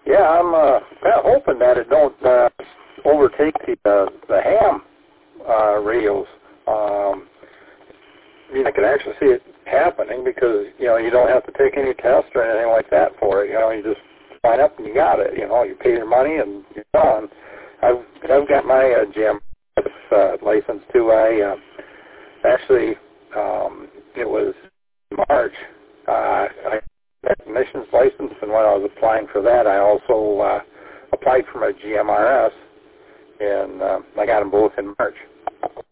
Yeah, I'm kind of hoping that it don't overtake the ham radios. I can actually see it happening because, you don't have to take any tests or anything like that for it. You just sign up and you got it. You pay your money and you're done. I've got my GMRS license too. I actually, it was March. I got a technician's license, and when I was applying for that, I also applied for my GMRS, and I got them both in March.